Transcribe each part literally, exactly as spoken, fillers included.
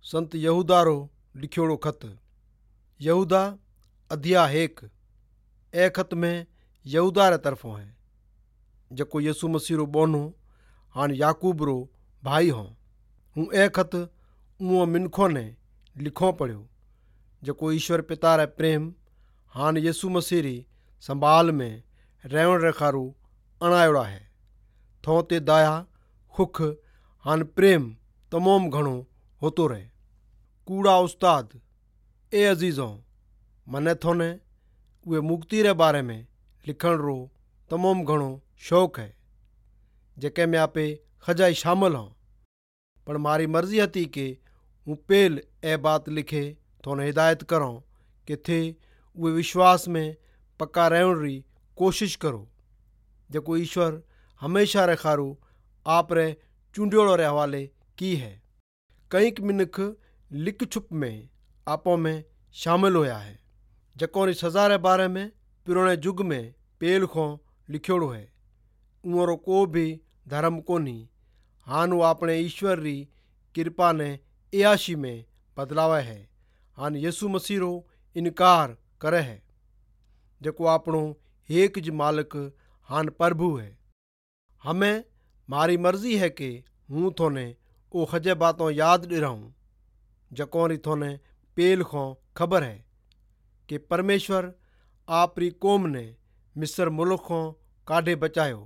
संत यहूदा रो लिखियोड़ो ख़त। यहूदा अध्याय हेक। ए ख़त में यहूदा रे तरफों है जको यसु मसीह रो बोनो हान याकूब रो भाई हों। हूँ ए ख़त उहो मिनखों ने लिखो पढ़ियो जको ईश्वर पिता रे प्रेम हान यसु मसीह री संभाल में रहण रे खारू अणायोड़ा है। थों ते दया खुख हान प्रेम तमाम घणो होतो रहे। कूड़ा उस्ताद ए अजीज़ों, मने थोने उहे मुक्ति रे बारे में लिखण रो तमाम घणो शौक़ है जेके में आपे खजाई शामिल हों। पर मारी मर्जी हती कि हूँ पेल ए बात लिखे थोने हिदायत करूं कि थे उहे विश्वास में पक्का रहण री कोशिश करो जको ईश्वर हमेशा रे खारू आप रे चूंडियोड़ो रे हवाले की है। कई मिनख लिक छुप में आपो में शामिल होया है जको री सजा रे बारे में पुराने युग में पेल को लिखियोड़ो है। उरो को भी धर्म कोनी हान वो अपने ईश्वर री कृपा ने एयाशी में बदलावा है। हान यसु मसीह रो इनकार करे है जको आपनो एक ज मालिक हान प्रभु है। हमें मारी मर्जी है कि हूँ थोने ओ खजे बातों याद दिराऊं जको री थोने पेल को खबर है कि परमेश्वर आप री कौम ने मिस्र मुल्क को काढ़े बचायो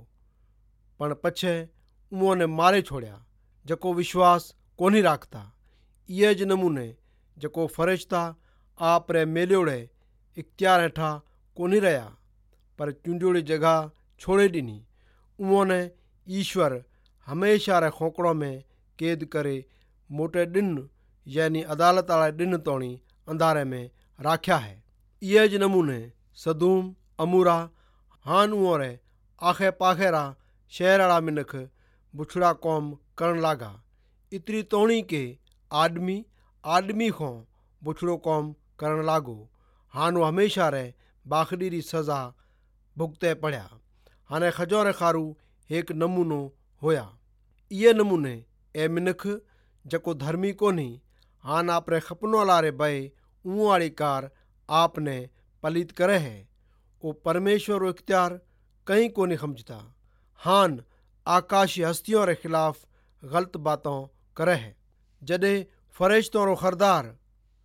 पण पछे उन्होंने मारे छोड़िया जको विश्वास कोनी राखता। ये ज नमूने जको फरिश्ता आप रे मेलियोड़े इख्तियार हेठा कोनी रहा पर चूंडियोड़ी जगह छोड़े ॾिनी। उन्होंने ईश्वर हमेशा रे खोकड़ों में कैद करे मोटे दिन यानी अदालत वाले दिन तोणी अंधारे में राख्या है। ये ज नमूने सदूम अमूरा हान उहो रे आखे पाखे रा शहर वाला मिनख बुछड़ा कौम करण लागा। इतरी तोणी के आदमी आदमी को बुछड़ो कौम करण लागो। हान वो हमेशा रे बाखड़ी री सजा भुगते पड़िया। हाने खजो रे खारू एक नमूनो होया। ये नमूने ए मिनख जको धर्मी कोनी हान आपरे खपनो लारे बे उं वाली कार आपने पलित करे है। ओ परमेश्वर रो इख्तियार कहीं कोनी समझता। हान आकाशी हस्तियों रे खिलाफ गलत बातों करे है। जडे फरिश्तों रो खरदार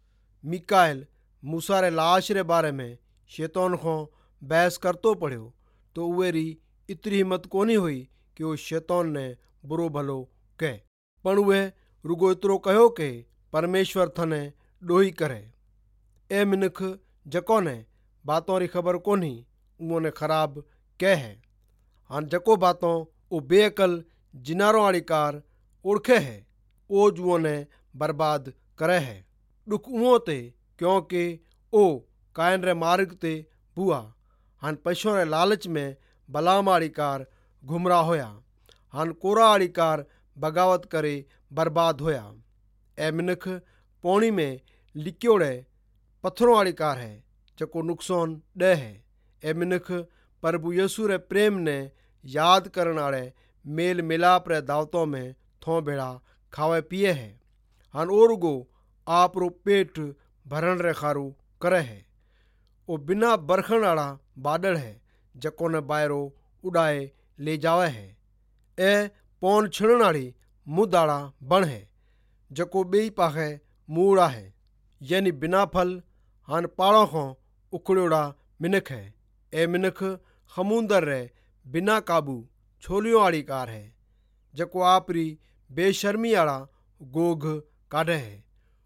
मिकाएल मूसा रे लाश रे बारे में शैतान को बहस करतो पड़ियो तो उहे री इतनी हिम्मत कोनी हुई कि वो शैतान ने बुरो भलो कहे पण उहे रुगो इतरो कहो कि परमेश्वर थने डोही करे। ए मिनख जको ने बातों री खबर कोनी उन्होंने खराब कह है। हान जको बातों ओ बेअकल जिनारों वाली कार ओढ़खे है ओ जुओ ने बर्बाद करे है। दुख उहो ते क्योंकि ओ कायन रे मार्ग ते बुआ हान पशुओं रे लालच में बलाम वाली कार गुमराह होया। हान कोरा वाली कार बगावत करे बर्बाद होया। ए मिनख पौणी में लिक्योड़े पत्थरों वाली कार है जको नुकसान दे है। ए मिनख प्रभु यसु रे प्रेम ने याद करन वाले मेल मिलाप रे दावतों में थों भेड़ा खावे पिए है। हान ओरुगो आप रो पेट भरण रे खारू करे है। ओ बिना बरखण वाला बादल है जको ने बायरो उड़ाए ले जावे है। ए पौन छिड़न वाली मुद वाला बण है जको बेई पाखे मूड़ा है यानी बिना फल हान पाड़ों को उखड़ोड़ा मिनख है। ए मिनख खमुंदर रे बिना काबू छोलियों वाली कार है जको आपरी बेशर्मी वाला गोग काढ़े है।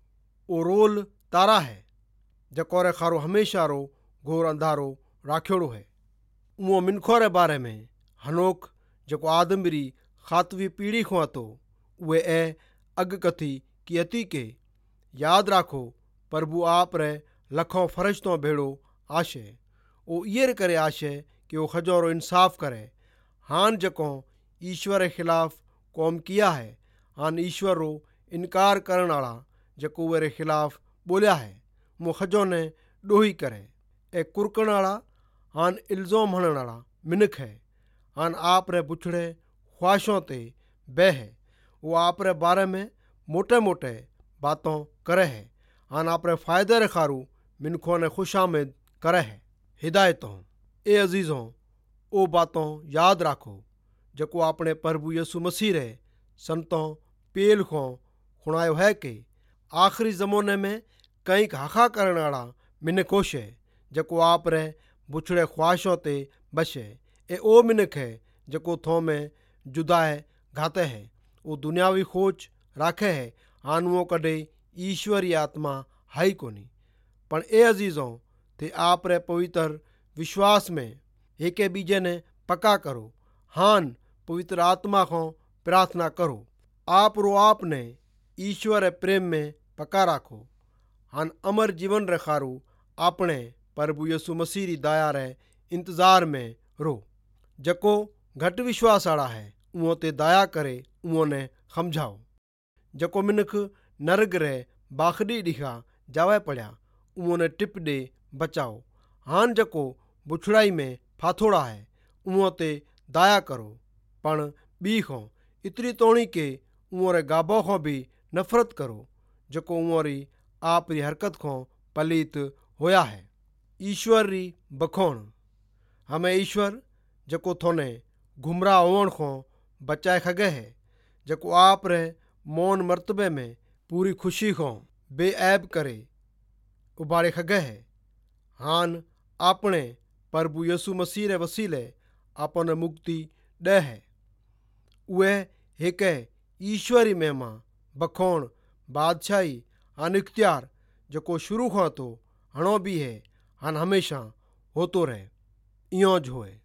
ओ रोल तारा है जको रे खारो हमेशा रो घोर अंधारो राख्योड़ो है। उहो मिनखों रे बारे में हनोक जको आदम री खातवी पीढ़ी को तो उहे ए अग कथी की अती के याद राखो प्रभु आप रे लखों फरिश्तों भेड़ो आशे। ओ ये करे आशे कि वो खजोरो इंसाफ करे। हान जको ईश्वर के खिलाफ कौम किया है हान ईश्वर रो इनकार करण वाला जको वे खिलाफ बोलिया है मो खजो ने डोही करे। ए कुरकण वाला हान इल्ज़ाम हणण वाला मिनख है। हान आप रे बुछड़े ख्वाहिशों ते बह है। वो आप रे बारे में मोटे मोटे बातों करे है। हान आपरे फ़ायदे रे खारू मिनखों ने खुश आमद करे है। हिदायतों ए अजीज़ों ओ बातों याद राखो जो आपने प्रभु यसु मसीह रे संतों पेल को खुणायो है कि आखिरी ज़माने में कई हाखा करने वाला मिनख होशे जो आप रे बुछड़े ख्वाहिशों ते बसे। ए ओ मिनख है जो थो में जुदाए घाते है। वो दुनियावी खोज राखे है। हान वो कदे ईश्वरी आत्मा है ही कोनी। पण ए अजीज़ों ते आप रे पवित्र विश्वास में एक बीजे ने पक्का करो। हान पवित्र आत्मा को प्रार्थना करो। आप रो आपने ईश्वर प्रेम में पक्का राखो। हान अमर जीवन रे खारू अपने प्रभु यसु मसीह री दया रे इंतजार में रो। जको घट विश्वास वाला है उन ते दया करे उन ने समझाओ। जको मिनख नरक रे बाखड़ी दिखा जावे पड़ा उन टिप दे बचाओ। हान जको बुछड़ाई में फाथोड़ा है उन ते दया करो। पण बी को इतनी तोड़ी के उन रे गाबो को भी नफरत करो जको उन री आप री हरकत को पलीत होया है। ईश्वर री बखोण हमें ईश्वर जको थोने गुमराह होवण को बचाए खगे है। जको आप रे मौन मर्तबे में पूरी खुशी को बेऐब करे उबारे खगे है। हान अपने प्रभु यसु मसीह रे वसीले अपन मुक्ति दे है। उहे एक ईश्वरी महिमा बखोण बादशाही हान इख्तियार जो शुरू को तो हणो भी है हान हमेशा होतो रहे। इं जो है।